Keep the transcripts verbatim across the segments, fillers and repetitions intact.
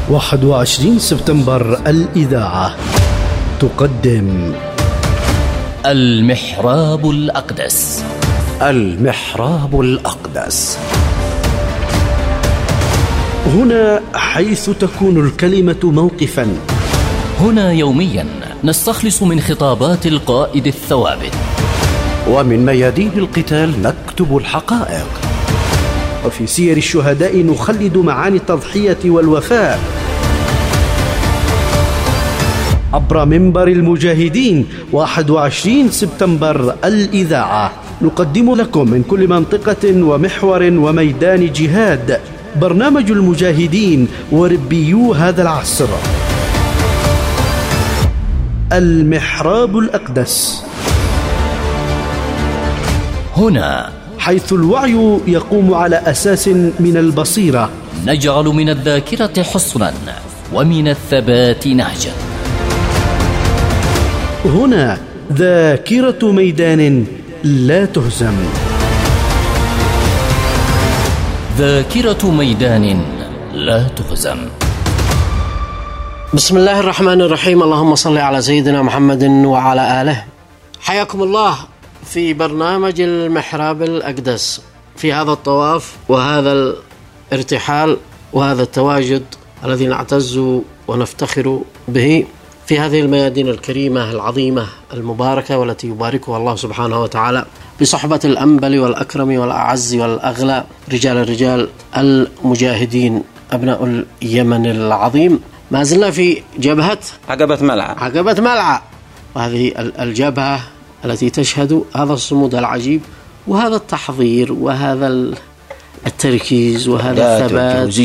واحد وعشرين سبتمبر الإذاعة تقدم المحراب الأقدس. المحراب الأقدس. هنا حيث تكون الكلمة موقفا. هنا يوميا نستخلص من خطابات القائد الثوابت، ومن ميادين القتال نكتب الحقائق، وفي سير الشهداء نخلد معاني التضحية والوفاء. عبر منبر المجاهدين واحد وعشرين سبتمبر الإذاعة نقدم لكم من كل منطقة ومحور وميدان جهاد برنامج المجاهدين وربيو هذا العصر. المحراب الأقدس. هنا حيث الوعي يقوم على أساس من البصيرة، نجعل من الذاكرة حصنا ومن الثبات نهجا. هنا ذاكرة ميدان لا تهزم. ذاكرة ميدان لا تهزم. بسم الله الرحمن الرحيم. اللهم صل على سيدنا محمد وعلى آله. حياكم الله في برنامج المحراب الأقدس، في هذا الطواف وهذا الارتحال وهذا التواجد الذي نعتز ونفتخر به في هذه الميادين الكريمة العظيمة المباركة، والتي يباركها الله سبحانه وتعالى بصحبة الأنبل والأكرم والأعز والأغلى رجال الرجال المجاهدين أبناء اليمن العظيم. ما زلنا في جبهة عقبة ملعى عقبة ملعى، وهذه الجبهة التي تشهد هذا الصمود العجيب وهذا التحضير وهذا التركيز وهذا الثبات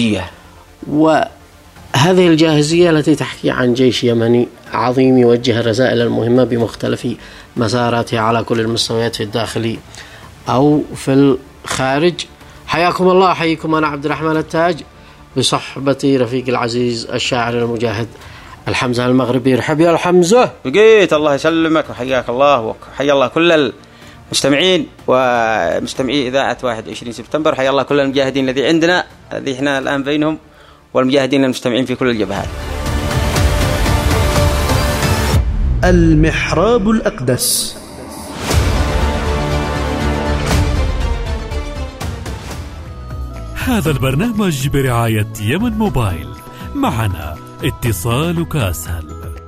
وهذه الجاهزية التي تحكي عن جيش يمني عظيم يوجه الرسائل المهمة بمختلف مساراته على كل المستويات في الداخل أو في الخارج. حياكم الله. حيكم أنا عبد الرحمن التاج بصحبة رفيق العزيز الشاعر المجاهد الحمزة المغربي. رحب يا الحمزة. بقيت الله يسلمك وحياك الله وحيا الله كل المستمعين ومستمعي إذاعة واحد وعشرين سبتمبر. حيا الله كل المجاهدين الذي عندنا الذي احنا الآن بينهم والمجاهدين المستمعين في كل الجبهات. المحراب الأقدس. هذا البرنامج برعاية يمن موبايل. معنا اتصالك أسهل.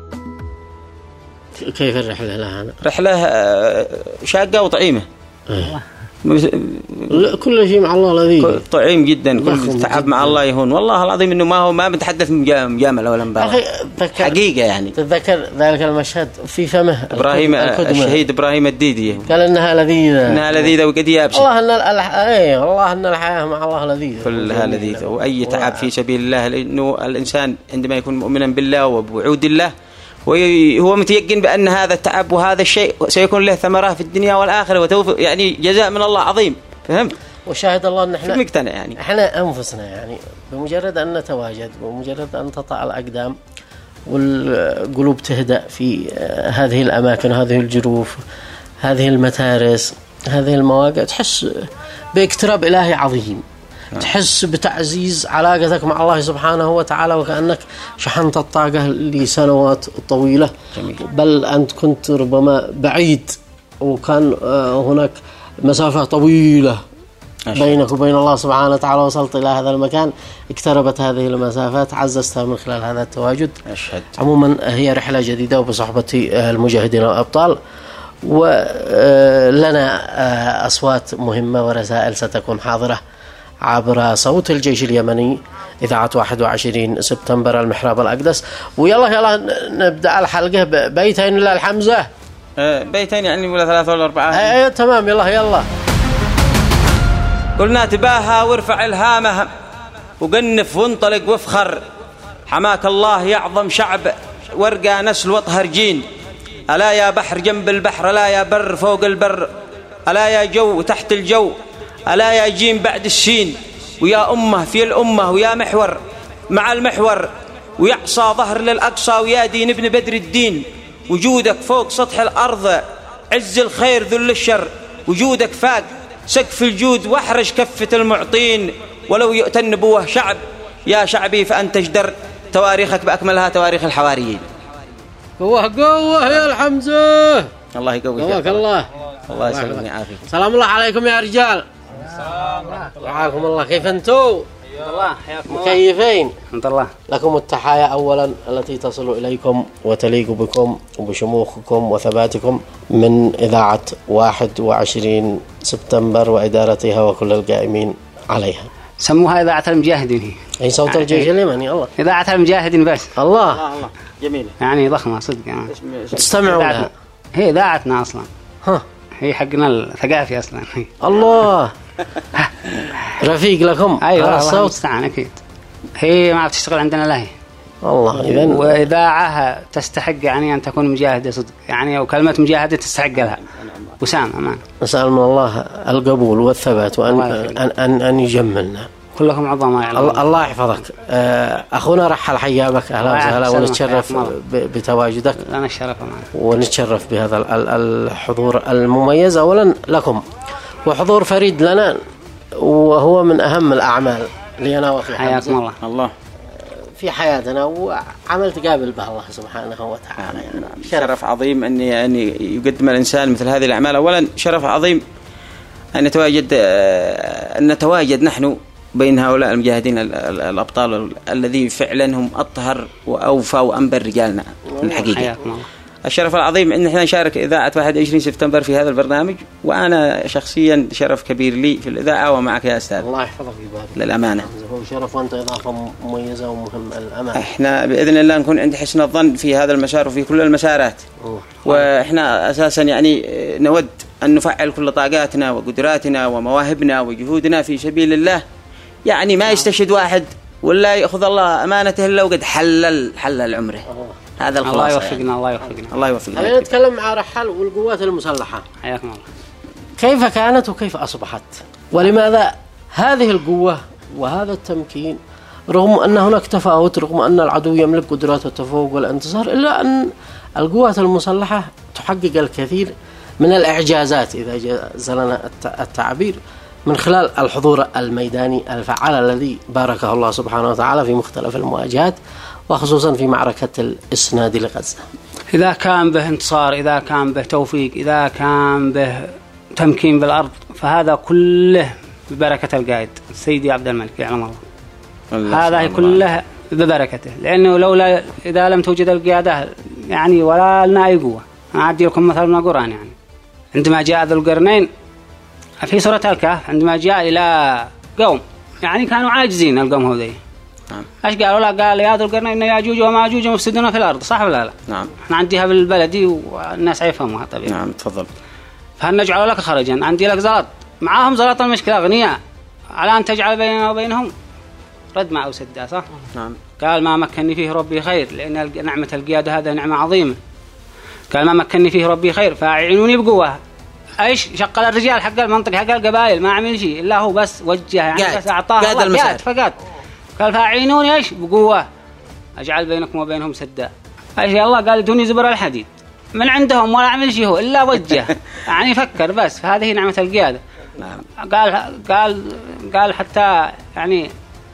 كيف الرحلة لها؟ رحلة شاقة وطعيمة. أيه. كل شيء مع الله لذيذ، طعيم جدا، كل تعب مع الله يهون. والله العظيم انه ما هو ما بنتحدث مجامله ولا مبالغه، حقيقه يعني. تتذكر ذلك المشهد في فمه ابراهيم الشهيد ابراهيم الديدي قال انها لذيذه انها لذيذه وقد يابسه. والله ان الح... اي والله ان الحياه مع الله لذيذه كلها لذيذه، واي تعب في سبيل الله، لانه الانسان عندما يكون مؤمنا بالله وبوعود الله وهو متيقن بأن هذا التعب وهذا الشيء سيكون له ثمرة في الدنيا والآخرة وتوفيق، يعني جزاء من الله عظيم. فهمت؟ وشاهد الله أن احنا مقتنع، يعني احنا أنفسنا يعني بمجرد أن نتواجد ومجرد أن تطأ الأقدام والقلوب تهدأ في هذه الأماكن، هذه الجروف، هذه المتارس، هذه المواقع، تحس باقتراب إلهي عظيم، تحس بتعزيز علاقتك مع الله سبحانه وتعالى، وكأنك شحنت الطاقة لسنوات طويلة. جميل. بل أنت كنت ربما بعيد وكان هناك مسافة طويلة أشهد. بينك وبين الله سبحانه وتعالى، وصلت إلى هذا المكان، اقتربت هذه المسافات، عززتها من خلال هذا التواجد. أشهد. عموما هي رحلة جديدة وبصحبة المجاهدين والأبطال، ولنا أصوات مهمة ورسائل ستكون حاضرة عبر صوت الجيش اليمني إذاعة واحد وعشرين سبتمبر المحراب الأقدس. ويلا يلا نبدأ الحلقة ببيتين للحمزة. أه بيتين يعني ولا ثلاثة ولا أربعة؟ أه تمام. يلا يلا. قلنا تباهى وارفع الهامة وقنف وانطلق وافخر، حماك الله يعظم شعب وارقى نسل واطهر جين. ألا يا بحر جنب البحر، ألا يا بر فوق البر، ألا يا جو تحت الجو، ألا يا جيم بعد الشين، ويا أمة في الأمة، ويا محور مع المحور، ويعصى ظهر للأقصى، ويا دين ابن بدر الدين. وجودك فوق سطح الأرض عز الخير ذل الشر، وجودك فاق سقف الجود واحرج كفة المعطين. ولو يؤتى النبوة شعب، يا شعبي فأنت اجدر، تواريخك بأكملها تواريخ الحواريين. قوة قوة يا الحمزة. الله يقويك. قواك الله. الله يسلمك ويعافيك. سلام الله عليكم يا رجال. رعاكم الله. كيف انتم؟ الله حياكم الله. مكيفين؟ الحمد لله. لكم التحايا أولا التي تصل إليكم وتليق بكم وبشموخكم وثباتكم من إذاعة واحد وعشرين سبتمبر وإدارتها وكل القائمين عليها. سموها إذاعة المجاهدين. أي صوت الجيش اليمني. الله. إذاعة المجاهدين بس. الله. الله جميلة. يعني ضخمة صدق يعني. تستمعوا لها. هي إذاعتنا أصلا. ها. هي حقنا الثقافي أصلا. الله. رفيق لكم. أيوة الله المستعان أكيد. هي ما بتشتغل عندنا لا هي. الله. إذن وإذاعها تستحق يعني أن تكون مجاهدة صدق يعني، وكلمة مجاهدة تستحق لها وسام أمان. نسأل من الله القبول والثبات وأن أن أن, أن يجملنا. كلكم عظماء يعني. الله, الله يحفظك. أخونا رحل حيابك أهلا وسهلا ونتشرف بتواجدك. لنا الشرف معنا. ونتشرف بهذا الحضور المميز أولا لكم، وحضور فريد لنا وهو من أهم الأعمال لنا وفي حياكم الله. الله في حياتنا وعمل تقابل به الله سبحانه وتعالى. يعني شرف عظيم أن يعني يقدم الإنسان مثل هذه الأعمال. أولا شرف عظيم أن نتواجد أن نتواجد نحن بين هؤلاء المجاهدين الأبطال الذين فعلا هم أطهر وأوفى وأنبر رجالنا الحقيقة. الشرف العظيم أن احنا نشارك إذاعة واحد وعشرين سبتمبر في هذا البرنامج، وأنا شخصيا شرف كبير لي في الإذاعة ومعك يا أستاذ. الله يحفظك ويبارك. للأمانة هو شرف وأنت إضافة مميزة ومهمة الأمانة. احنا بإذن الله نكون عند حسن الظن في هذا المسار وفي كل المسارات. أوه. وإحنا أساسا يعني نود أن نفعل كل طاقاتنا وقدراتنا ومواهبنا وجهودنا في سبيل الله. يعني ما يستشهد واحد ولا يأخذ الله أمانته إلا وقد حلل حلل عمره. هذا الخلاصة. الله يوفقنا. يعني. الله يوفقنا. الله يوفقنا. خلينا نتكلم مع رحال والقوات المسلحة. حياكم الله. كيف كانت وكيف أصبحت؟ ولماذا هذه القوة وهذا التمكين رغم أن هناك تفاوت، رغم أن العدو يملك قدرات التفوق والانتصار، إلا أن القوات المسلحة تحقق الكثير من الإعجازات إذا جاز لنا التعبير من خلال الحضور الميداني الفعال الذي باركه الله سبحانه وتعالى في مختلف المواجهات، وخصوصا في معركة الإسناد لغزة. إذا كان به انتصار، إذا كان به توفيق، إذا كان به تمكين بالأرض، فهذا كله ببركة القائد سيدي عبد الملك يعلم الله. هذا كله ببركته، لأنه لولا إذا لم توجد القيادة يعني ولا لنا أي قوة. أنا أعدي لكم مثل من القرآن. يعني عندما جاء ذو القرنين في سورة الكهف، عندما جاء إلى قوم يعني كانوا عاجزين القوم هذي. نعم. ايش قالوا؟ لا قال يا ذو القرنين إن ياجوج وماجوج مفسدون في الارض، صح ولا لا؟ نعم. احنا عنديها بالبلدي والناس يفهموها طبيعي. نعم تفضل. فهل نجعل لك خرجا؟ عندي لك زلط معاهم زلط، المشكله اغنياء على ان تجعل بيننا وبينهم ردما او سدا، صح؟ نعم. قال ما مكنني فيه ربي خير، لان نعمه القياده هذا نعمه عظيمه. قال ما مكنني فيه ربي خير فاعينوني بقوه. ايش شغل الرجال حق المنطقه حق القبائل، ما عمل شيء الا هو بس وجه يعني قاد. بس اعطاه قاد فقط. قال فاعينوني ايش بقوه اجعل بينكم وبينهم سدا. ايش الله قال ادوني زبر الحديد من عندهم ولا عمل شيء هو الا وجه يعني فكر بس. فهذه نعمه القياده. نعم. قال قال قال حتى يعني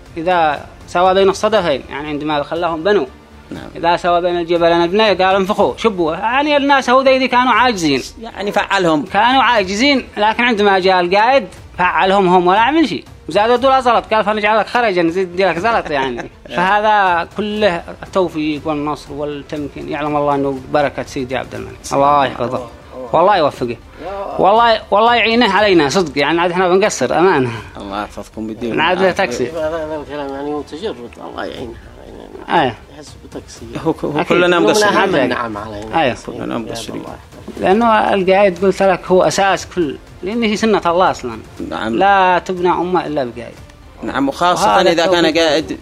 اذا سوى بين الصدفين، يعني عندما خلاهم بنوا. نعم. إذا سوى بين الجبل نبني قال انفخوا شبوا. يعني الناس هذي كانوا عاجزين، يعني فعلهم كانوا عاجزين، لكن عندما جاء القائد فعلهم هم ولا عمل شيء. زادوا دول زلط قال فنجعلك خرجا نزيد لك زلط يعني. فهذا كله التوفيق والنصر والتمكين يعلم الله انه بركه سيدي عبد الملك. الله يحفظه والله يوفقه والله والله يعينه علينا صدق. يعني عاد احنا بنقصر امانه. الله يحفظكم بالدين. عاد له تكسي هذا الكلام يعني متجرد. الله يعينه ايه يحس بتكسي. هو كلنا مقصرين. نعم علينا. ايه كلنا مقصرين. لانه القائد قلت لك هو اساس كل، لأنه هي سنة الله أصلا. نعم. لا تبنى أمة إلا بقائد. نعم. وخاصة إذا كان قائد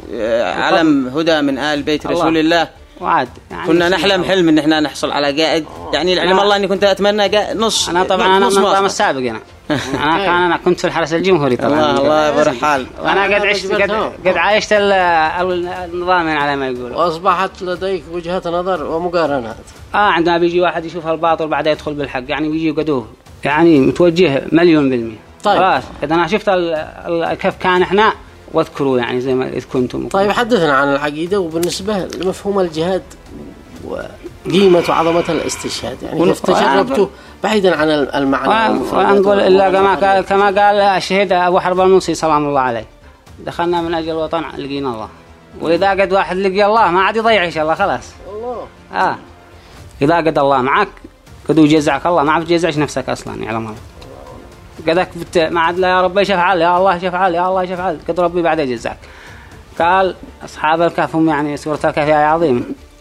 علم هدى من آل بيت الله. رسول الله. وعاد يعني كنا نحلم حلم إن إحنا نحصل على قائد. يعني العلم الله إني كنت أتمنى نص. أنا طبعا أنا من النظام السابق أنا. أنا كان أنا كنت في الحرس الجمهوري طبعا. الله الله يبارك حال. وأنا قد عشت قد قد عايشت النظام على ما يقولوا. وأصبحت لديك وجهة نظر ومقارنات. آه عندما بيجي واحد يشوف الباطل بعد يدخل بالحق، يعني بيجي يقدوه يعني متوجه مليون بالمية. طيب. خلاص إذا أنا شفت كيف كان إحنا واذكروا يعني زي ما إذ كنتم. طيب حدثنا عن العقيدة وبالنسبة لمفهوم الجهاد وقيمة وعظمة الاستشهاد، يعني كيف تجربته بعيدا عن المعنى. ونقول إلا كما قال كما قال الشهيد أبو حرب الموسي سلام الله عليه، دخلنا من أجل الوطن لقينا الله، وإذا قد واحد لقي الله ما عاد يضيع إن شاء الله خلاص. الله. آه إذا قد الله معك قد يجزعك الله، ما عاد تجزعش نفسك أصلا يعلم الله. قدك بت... ما عاد لا يا ربي شفعل يا الله شفعل يا الله شفعل قد ربي بعد يجزعك. قال أصحاب الكهف هم يعني سورة الكهف آية عظيمة،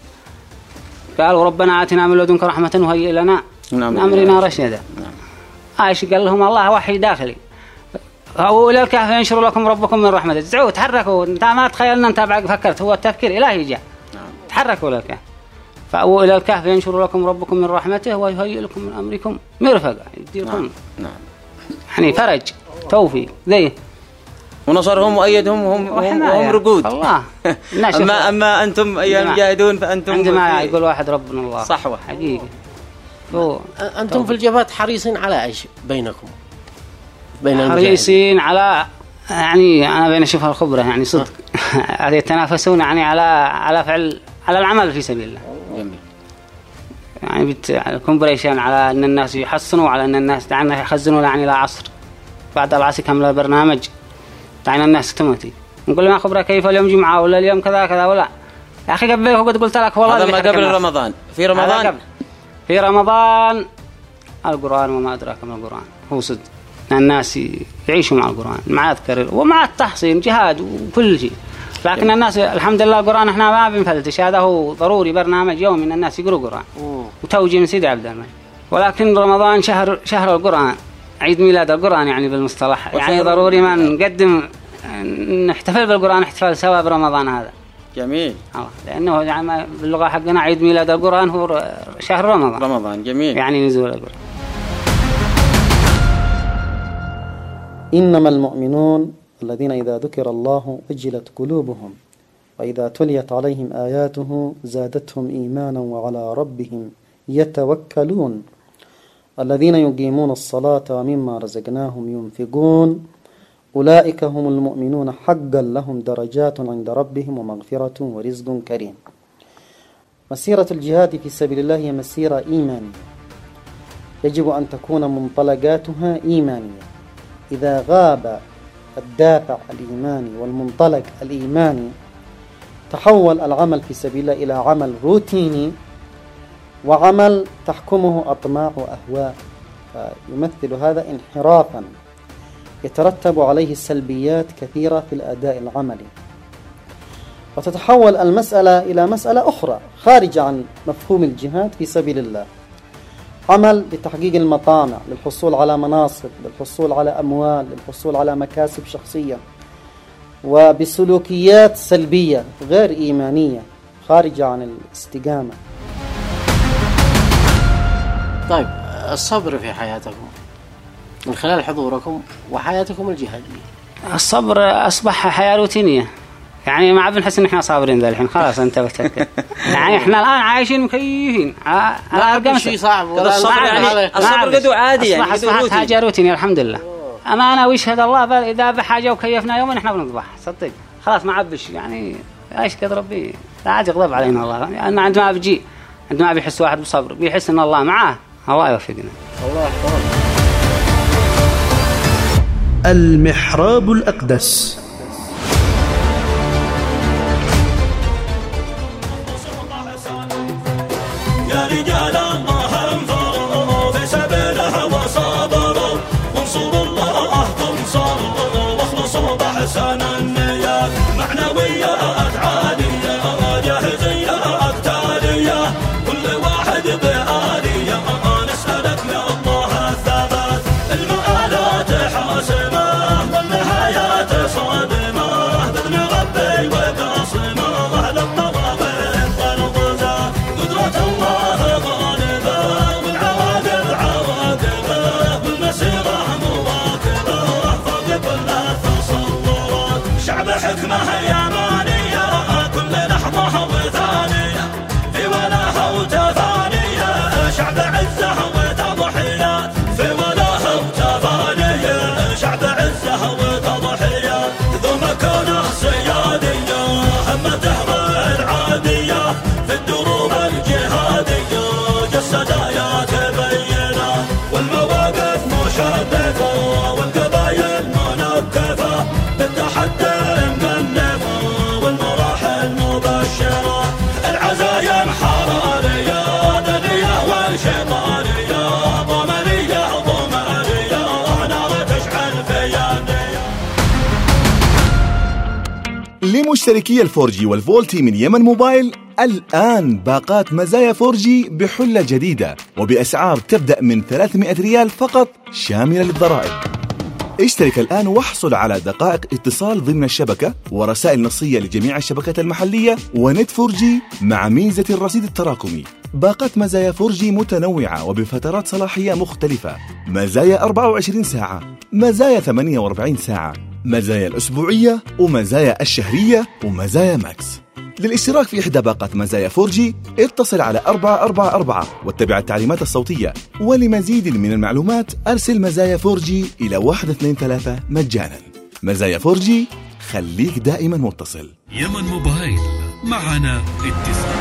قال وربنا آتنا من لدنك رحمة وهيئ لنا من أمرنا رشدا. عايش قال لهم الله وحي داخلي، أولى الكهف ينشر لكم ربكم من رحمته. تزعوا تحركوا، انت ما تخيلنا انت بعد فكرت، هو التفكير إلهي جاء. تحركوا إلى الكهف، فأولى الكهف ينشر لكم ربكم من رحمته ويهيئ لكم من أمركم مرفقا، يديكم نعم يعني فرج توفيق ذي ونصرهم وأيدهم وهم وهم رقود الله. أما أما أنتم أيها المجاهدون فأنتم عندما يقول واحد ربنا الله صحوة حقيقة. أنتم في الجبهات حريصين على إيش بينكم؟ بين حريصين على يعني أنا بين أشوفها الخبرة يعني صدق يتنافسون يعني على على فعل على العمل في سبيل الله. جميل. يعني بتكمبريشن على أن الناس يحسنوا، على أن الناس دعنا يخزنوا يعني لا عصر بعد العصر كمل البرنامج دعنا الناس تموتي نقول ما خبرة كيف اليوم جمعة ولا اليوم كذا كذا ولا يا أخي قبل قد قلت لك والله هذا ما قبل رمضان. في رمضان في رمضان القرآن وما أدراك ما القرآن هو صدق الناس يعيشوا مع القرآن مع أذكر ومع التحصين جهاد وكل شيء، لكن الناس الحمد لله القرآن احنا ما بنفلتش، هذا هو ضروري برنامج يومي ان الناس يقروا قرآن وتوجيه من سيدي عبد الملك. ولكن رمضان شهر شهر القرآن، عيد ميلاد القرآن يعني بالمصطلح، يعني ضروري ما نقدم نحتفل بالقرآن احتفال سوا برمضان هذا. جميل. الله لأنه يعني باللغة حقنا عيد ميلاد القرآن هو شهر رمضان. رمضان جميل. يعني نزول القرآن. إنما المؤمنون الذين إذا ذكر الله وجلت قلوبهم وإذا تليت عليهم آياته زادتهم إيمانا وعلى ربهم يتوكلون الذين يقيمون الصلاة ومما رزقناهم ينفقون أولئك هم المؤمنون حقا لهم درجات عند ربهم ومغفرة ورزق كريم. مسيرة الجهاد في سبيل الله هي مسيرة إيمانية، يجب أن تكون منطلقاتها إيمانية. إذا غاب الدافع الإيماني والمنطلق الإيماني تحول العمل في سبيل الله إلى عمل روتيني وعمل تحكمه أطماع وأهواء، فيمثل هذا انحرافا يترتب عليه سلبيات كثيرة في الأداء العملي، وتتحول المسألة إلى مسألة أخرى خارجة عن مفهوم الجهاد في سبيل الله، عمل لتحقيق المطامع، للحصول على مناصب، للحصول على أموال، للحصول على مكاسب شخصية، وبسلوكيات سلبية غير إيمانية خارجة عن الاستقامة. طيب الصبر في حياتكم من خلال حضوركم وحياتكم الجهادية. الصبر أصبح حياة روتينية، يعني ما عاد نحس ان احنا صابرين ذا الحين خلاص انت بتفكر يعني احنا الان عايشين مكيفين على ارقام شيء صعب ولا الصبر يعني الصبر قدو عادي يعني قدو روتين حاجه روتين الحمد لله. امانه ويشهد الله بل اذا بحاجه وكيفنا يوم احنا بنذبح صدق خلاص ما عبش يعني ايش قد ربي لا عاد يغضب علينا الله، لان عندما بيجي عندما بيحس واحد بصبر بيحس ان الله معاه الله يوفقنا. الله يحفظك. المحراب الأقدس. يا رجال الله انفروا في سبيله وصابروا وانصروا الله تنصروا واخلصوا بأحسن النيات معنويات عالية جاهزية قتالية كل واحد بآلية نسألك يا الله الثبات المآلات حاسمة والنهايات صادمة بإذن ربي وقاصمة للطوابين والغزاة قدرة الله غالبة والعواقب عواقبة والمسيرة مواكبة فوق كل التصورات شعب حكمة يمانية كل لحظة وثانية في ولاها وتفانية شعب عزة وتضحيات في ولاها وتفانية شعب عزة وتضحيات ذو مكان لمشتركي الفور جي والفولتي من يمن موبايل، الآن باقات مزايا فور جي بحلة جديدة وبأسعار تبدأ من ثلاثمائة ريال فقط شاملة للضرائب. اشترك الآن واحصل على دقائق اتصال ضمن الشبكة ورسائل نصية لجميع الشبكات المحلية ونت فور جي مع ميزة الرصيد التراكمي. باقات مزايا فور جي متنوعة وبفترات صلاحية مختلفة، مزايا أربعة وعشرين ساعة، مزايا ثمانية وأربعين ساعة، مزايا الأسبوعية ومزايا الشهرية ومزايا ماكس. للاشتراك في إحدى باقات مزايا فور جي اتصل على أربعة أربعة أربعة واتبع التعليمات الصوتية، ولمزيد من المعلومات أرسل مزايا فور جي إلى واحد اثنين ثلاثة مجانا. مزايا فور جي، خليك دائما متصل. يمن موبايل، معنا اتصال.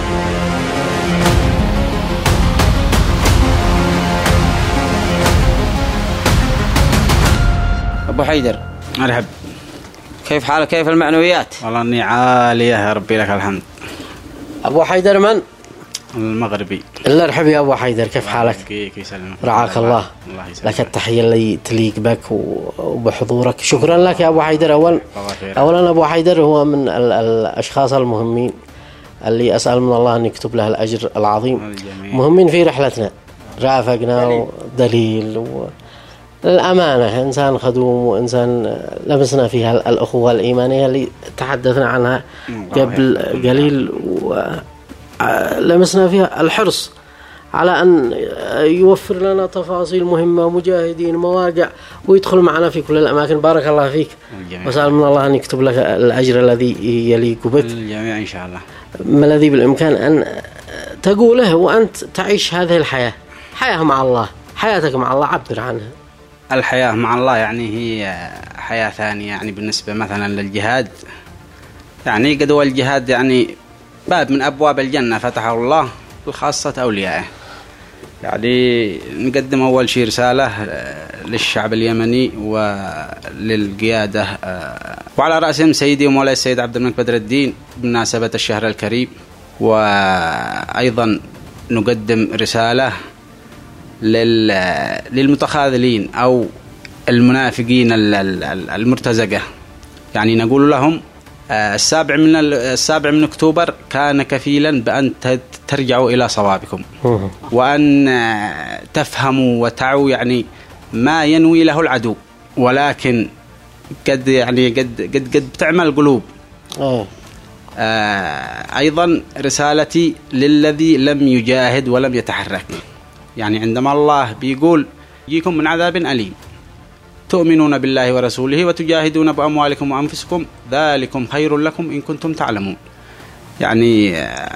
أبو حيدر، مرحب، كيف حالك؟ كيف المعنويات؟ والله إني عالية يا ربي لك الحمد. أبو حيدر من؟ المغربي. الله يرحب يا أبو حيدر، كيف حالك؟ كيف يسلمك. رعاك الله. الله لك التحية اللي تليق بك وبحضورك. شكرا لك يا أبو حيدر. أول أولا أبو حيدر هو من ال الأشخاص المهمين اللي أسأل من الله أن يكتب له الأجر العظيم، مهمين في رحلتنا، رافقنا ودليل و... الأمانة، إنسان خدوم وإنسان لمسنا فيها الأخوة الإيمانية اللي تحدثنا عنها قبل قليل، ولمسنا فيها الحرص على أن يوفر لنا تفاصيل مهمة، مجاهدين، مواقع، ويدخل معنا في كل الأماكن. بارك الله فيك، وسأل من الله أن يكتب لك الأجر الذي يليق بك الجميع إن شاء الله. ما الذي بالإمكان أن تقوله وأنت تعيش هذه الحياة، حياة مع الله، حياتك مع الله، عبر عنها. الحياة مع الله يعني هي حياة ثانية، يعني بالنسبة مثلا للجهاد، يعني قد هو الجهاد يعني باب من أبواب الجنة فتحه الله لخاصة أوليائه. يعني نقدم أول شيء رسالة للشعب اليمني وللقيادة، وعلى رأسهم سيدي ومولاي السيد عبد الملك بدر الدين بمناسبة الشهر الكريم. وأيضا نقدم رسالة للمتخاذلين أو المنافقين المرتزقة، يعني نقول لهم السابع من السابع من أكتوبر كان كفيلا بأن ترجعوا إلى صوابكم، وأن تفهموا وتعوا يعني ما ينوي له العدو، ولكن قد يعني قد قد قد بتعمل قلوب. أيضا رسالتي للذي لم يجاهد ولم يتحرك، يعني عندما الله بيقول يجيكم من عذاب أليم تؤمنون بالله ورسوله وتجاهدون بأموالكم وأنفسكم ذلكم خير لكم إن كنتم تعلمون. يعني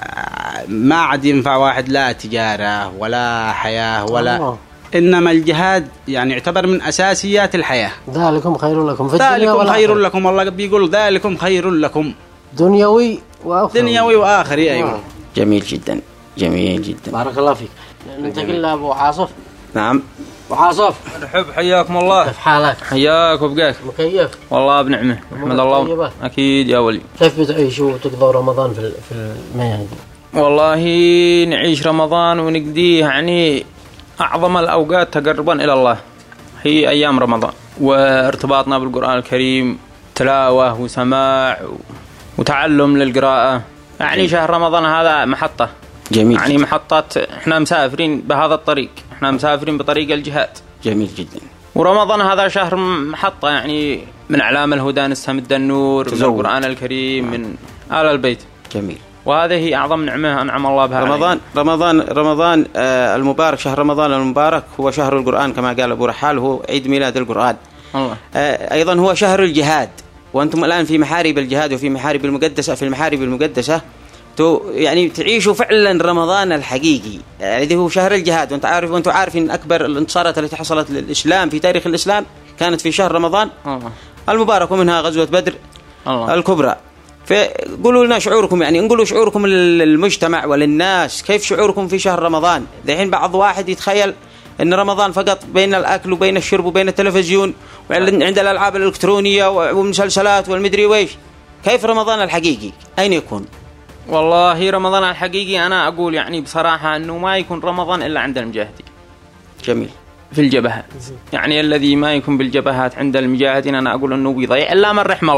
ما عاد ينفع واحد لا تجارة ولا حياة ولا الله. إنما الجهاد يعني يعتبر من أساسيات الحياة. ذلكم خير لكم في الدنيا ذلكم والآخرة. خير لكم، الله بيقول ذلكم خير لكم دنيوي وآخري. دنيوي وآخري. أيوة. جميل جدا، جميل جدا، بارك الله فيك. ننتقل لأبو عاصف. نعم أبو عاصف، مرحب، حياكم الله. كيف حالك؟ حياك وبقاك. مكيف؟ والله بنعمة، نحمد الله. أكيد يا ولي. كيف بتعيشوا وتقضوا رمضان في في الميادين؟ والله نعيش رمضان ونقضيه يعني أعظم الأوقات تقربا إلى الله هي أيام رمضان، وارتباطنا بالقرآن الكريم، تلاوة وسماع وتعلم للقراءة. يعني شهر رمضان هذا محطة جميل، يعني محطات، احنا مسافرين بهذا الطريق، احنا مسافرين بطريق الجهاد. جميل جدا. ورمضان هذا شهر محطة، يعني من أعلام الهدى نستمد النور من القرآن الكريم من آل البيت. جميل. وهذه أعظم نعمة أنعم الله بها. رمضان رمضان رمضان آه المبارك، شهر رمضان المبارك هو شهر القرآن كما قال أبو رحال، هو عيد ميلاد القرآن. الله. آه أيضا هو شهر الجهاد، وأنتم الآن في محارب الجهاد وفي محارب المقدسة، في المحارب المقدسة يعني تعيشوا فعلا رمضان الحقيقي الذي هو شهر الجهاد. وانت عارف وانتم عارفين اكبر الانتصارات التي حصلت للاسلام في تاريخ الاسلام كانت في شهر رمضان الله. المبارك، ومنها غزوة بدر الله. الكبرى. فقولوا لنا شعوركم، يعني نقولوا شعوركم للمجتمع وللناس، كيف شعوركم في شهر رمضان؟ الحين بعض واحد يتخيل ان رمضان فقط بين الاكل وبين الشرب وبين التلفزيون وعند الالعاب الالكترونيه والمسلسلات والمدري ويش. كيف رمضان الحقيقي اين يكون؟ والله رمضان الحقيقي أنا أقول يعني بصراحة أنه ما يكون رمضان إلا عند المجاهدين. جميل. في الجبهات، يعني الذي ما يكون بالجبهات عند المجاهدين أنا أقول أنه بيضيع إلا من رحم الله.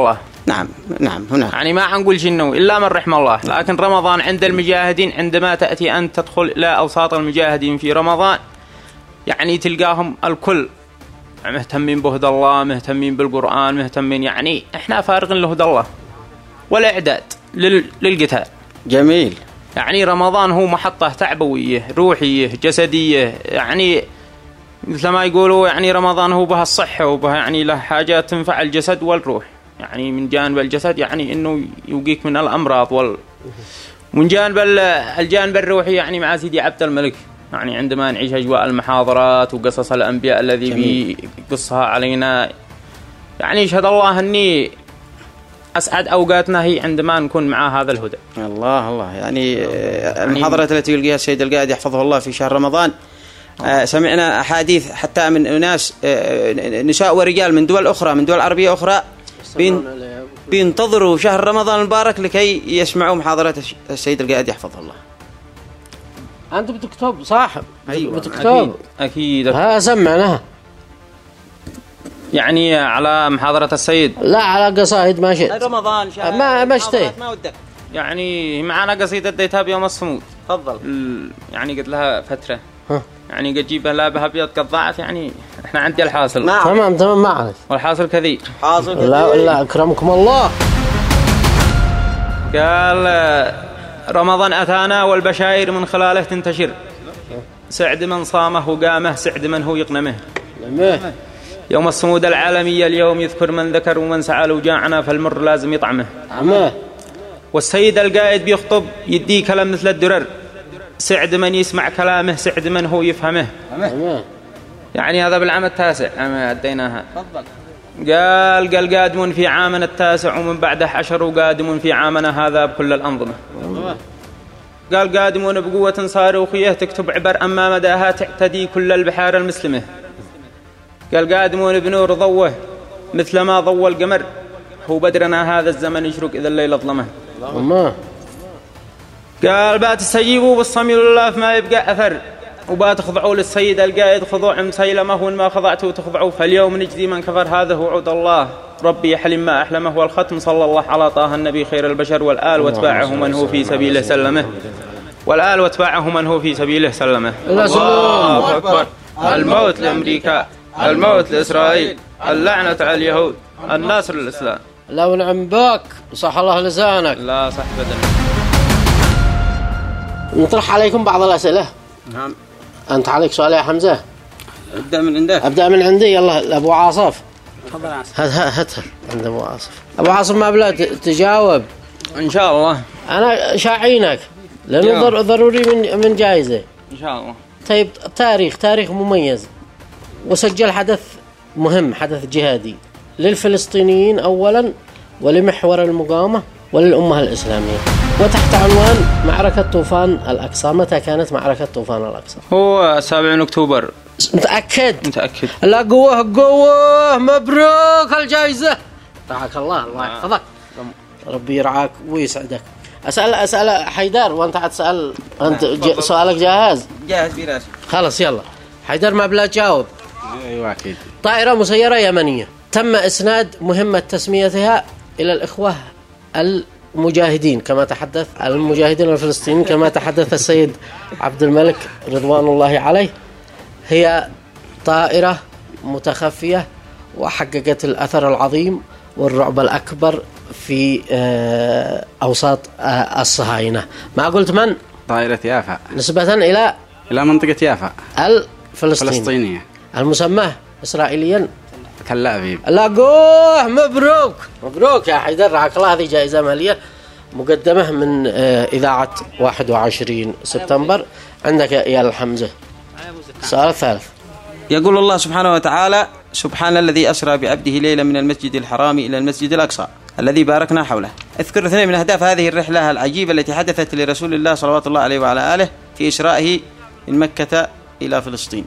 نعم نعم هناك يعني ما حنقول شنو إلا من رحم الله. لكن رمضان عند المجاهدين عندما تأتي أن تدخل إلى أوساط المجاهدين في رمضان يعني تلقاهم الكل مهتمين بهدى الله، مهتمين بالقرآن، مهتمين، يعني إحنا فارغين لهدى الله والإعداد للقتال. جميل. يعني رمضان هو محطة تعبوية روحية جسدية، يعني مثل ما يقولوا يعني رمضان هو بها الصحة وبها يعني له حاجات تنفع الجسد والروح. يعني من جانب الجسد يعني إنه يوقيك من الأمراض، وال من جانب الجانب الروحي يعني مع سيدي عبد الملك يعني عندما نعيش أجواء المحاضرات وقصص الأنبياء الذي بيقصها علينا، يعني يشهد الله أني أسعد أوقاتنا هي عندما نكون مع هذا الهدى. الله الله يعني المحاضرات التي يلقيها السيد القائد يحفظه الله في شهر رمضان، سمعنا أحاديث حتى من ناس نساء ورجال من دول أخرى، من دول عربية أخرى بينتظروا شهر رمضان المبارك لكي يسمعوا محاضرات السيد القائد يحفظه الله. أنت بتكتب صح؟ أيوة بتكتب أكيد أكيد. ها سمعناها يعني على محاضرة السيد، لا على قصائد ما شئت. رمضان شهر ما ما اشتهي يعني معنا قصيدة اديتها بيوم الصمود. تفضل. يعني قلت لها فترة ها. يعني قد جيبها لا بها ابيض قد ضاعت، يعني احنا عندي الحاصل. تمام تمام ما اعرف. والحاصل كثير. حاصل كثير. لا لا اكرمكم الله. قال رمضان اتانا والبشائر من خلاله تنتشر، سعد من صامه وقامه، سعد من هو يقنمه. يوم الصمود العالمية اليوم يذكر من ذكر ومن سعى لو جاعنا فالمر لازم يطعمه. والسيد القائد بيخطب يدي كلام مثل الدرر، سعد من يسمع كلامه، سعد من هو يفهمه. يعني هذا بالعام التاسع أما أديناها. قال قال قادم في عامنا التاسع ومن بعده عشر، وقادم في عامنا هذا بكل الأنظمة. قال قادمون بقوة صاروخية تكتب عبر أما مداها تعتدي كل البحار المسلمة. قال قادمون بنور ضوه مثل ما ضوى القمر، هو بدرنا هذا الزمن يشرق إذا الليل ظلمه. قال بات استجيبوا بالصميل الله فما يبقى أثر، وبات خضعوا للسيد القائد خضوع مسيلمه، وإن ما خضعتوا تخضعوا فاليوم نجزي من كفر، هذا هو عود الله ربي يحلم ما أحلمه. والختم صلى الله على طه النبي خير البشر، والآل واتباعه من هو في سبيله سلمه، والآل واتباعه من هو في سبيله سلمه. الله أكبر. الموت لأمريكا، الموت لإسرائيل، اللعنة على اليهود، الناصر للإسلام. لو نعم بك صح الله لسانك. لا صح بدنا. نطرح عليكم بعض الأسئلة. نعم. أنت عليك سؤال يا حمزة؟ أبدأ من عندك. أبدأ من عندي. يلا أبو عاصف. تفضل يا عاصف. هات هات عند أبو عاصف. أبو عاصف ما بلا تجاوب إن شاء الله. أنا شاعينك لأنه ضروري من من جائزة إن شاء الله. طيب تاريخ تاريخ مميز وسجل حدث مهم، حدث جهادي للفلسطينيين أولا ولمحور المقاومة وللأمة الإسلامية، وتحت عنوان معركة طوفان الأقصى. متى كانت معركة طوفان الأقصى؟ هو سابع أكتوبر. متأكد؟ متأكد. لا قوة قوة. مبروك الجائزة. رعاك الله، الله يحفظك، ربي يرعاك ويسعدك. أسأل أسأل حيدر وأنت هتسأل. أنت ج... سؤالك جاهز؟ جاهز براسي. خلاص يلا حيدر ما بلا تجاوب. أيوة أكيد. طائرة مسيرة يمنية تم إسناد مهمة تسميتها إلى الإخوة المجاهدين كما تحدث المجاهدين الفلسطينيين كما تحدث السيد عبد الملك رضوان الله عليه. هي طائرة متخفية وحققت الأثر العظيم والرعب الأكبر في أوساط الصهاينة. ما قلت من؟ طائرة يافا نسبة إلى إلى منطقة يافا الفلسطينية المسماه إسرائيليا تل أبيب. لاقوه. مبروك مبروك يا حيدر، رعاك الله. هذه جائزة مالية مقدمة من إذاعة واحد وعشرين سبتمبر. عندك يا الحمزة. السؤال الثالث. يقول الله سبحانه وتعالى: سبحان الذي أسرى بعبده ليلا من المسجد الحرام إلى المسجد الأقصى الذي باركنا حوله. اذكر اثنين من أهداف هذه الرحلة العجيبة التي حدثت لرسول الله صلوات الله عليه وعلى آله في إسرائه من مكة إلى فلسطين.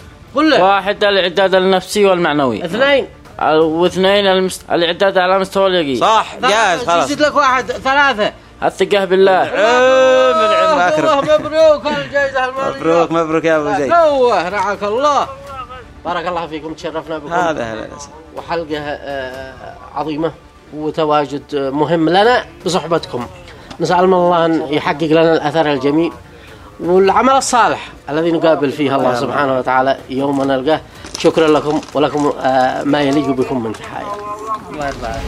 واحد الإعداد النفسي والمعنوي. اثنين واثنين المست... الإعداد على مستوى اليقين. صح جاهز خلاص. جزيت لك واحد. ثلاثة الثقة بالله. الله مبروك الجائزة المالية. مبروك مبروك يا أبو زيد. قوة رعاك الله. بارك الله فيكم، تشرفنا بكم. هذا هذا وحلقة عظيمة وتواجد مهم لنا بصحبتكم. نسأل من الله أن يحقق لنا الأثر الجميل والعمل الصالح الذي نقابل فيه الله سبحانه وتعالى يوم نلقاه. شكرا لكم ولكم ما يليق بكم من تحايا. الله يرضى عليك.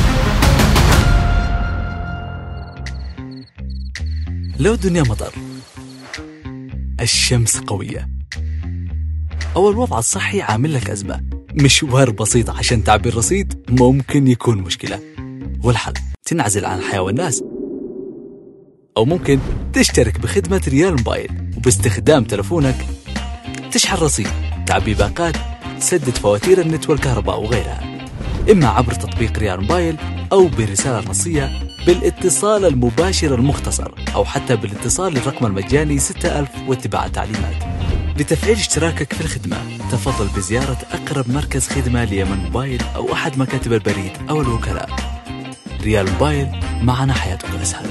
لو الدنيا مطر، الشمس قوية، أو الوضع الصحي عامل لك أزمة، مشوار بسيط عشان تعبير رصيد ممكن يكون مشكلة، والحل تنعزل عن الحياة والناس، أو ممكن تشترك بخدمة ريال موبايل وباستخدام تلفونك تشحن رصيد، تعبي باقات، تسدد فواتير النت والكهرباء وغيرها، إما عبر تطبيق ريال موبايل أو برسالة نصية بالاتصال المباشر المختصر، أو حتى بالاتصال للرقم المجاني ستة ألف واتباع التعليمات. لتفعيل اشتراكك في الخدمة تفضل بزيارة أقرب مركز خدمة ليمن موبايل أو أحد مكاتب البريد أو الوكلاء. ريال موبايل، معنا حياتك أسهل.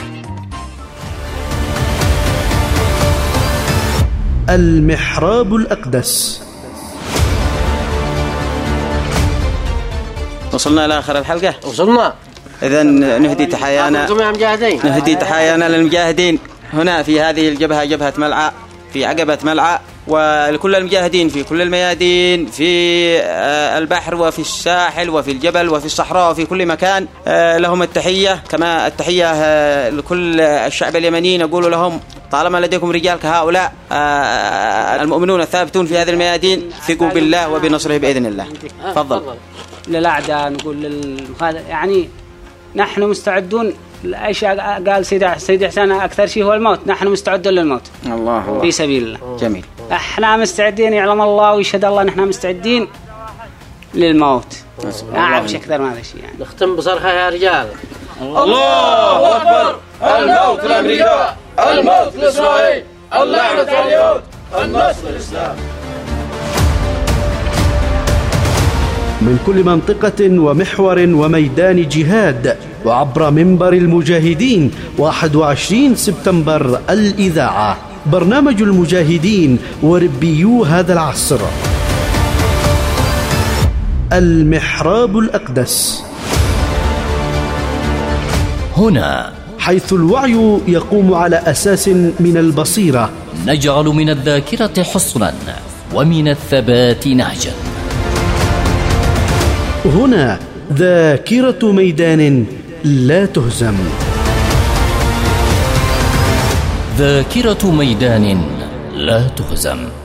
المحراب الأقدس. وصلنا إلى آخر الحلقة. وصلنا. إذن نهدي تحايانا نهدي تحايانا للمجاهدين هنا في هذه الجبهة، جبهة ملعا، في عقبة ملعا، ولكل المجاهدين في كل الميادين، في البحر وفي الساحل وفي الجبل وفي الصحراء وفي كل مكان. لهم التحية، كما التحية لكل الشعب اليمني. نقول لهم طالما لديكم رجال كهؤلاء المؤمنون الثابتون في هذه الميادين، ثقوا بالله وبنصره بإذن الله. تفضل. للأعداء نقول للمخالف، يعني نحن مستعدون. ايش قال سيدي سيدي حسين؟ اكثر شيء هو الموت. نحن مستعدون للموت الله في سبيل الله. جميل. احنا مستعدين، يعلم الله ويشهد الله نحن مستعدين للموت. ما اعرفش اكثر من هذا الشيء. يعني نختم بصرخه يا رجال. الله اكبر. الموت لامريكا، الموت لاسرائيل، اللعنه اليهود، النصر للاسلام. من كل منطقة ومحور وميدان جهاد، وعبر منبر المجاهدين واحد وعشرين سبتمبر الإذاعة، برنامج المجاهدين وربيو هذا العصر. المحراب الأقدس. هنا حيث الوعي يقوم على أساس من البصيرة، نجعل من الذاكرة حصنا ومن الثبات نهجا. هنا ذاكرة ميدان لا تهزم. ذاكرة ميدان لا تهزم.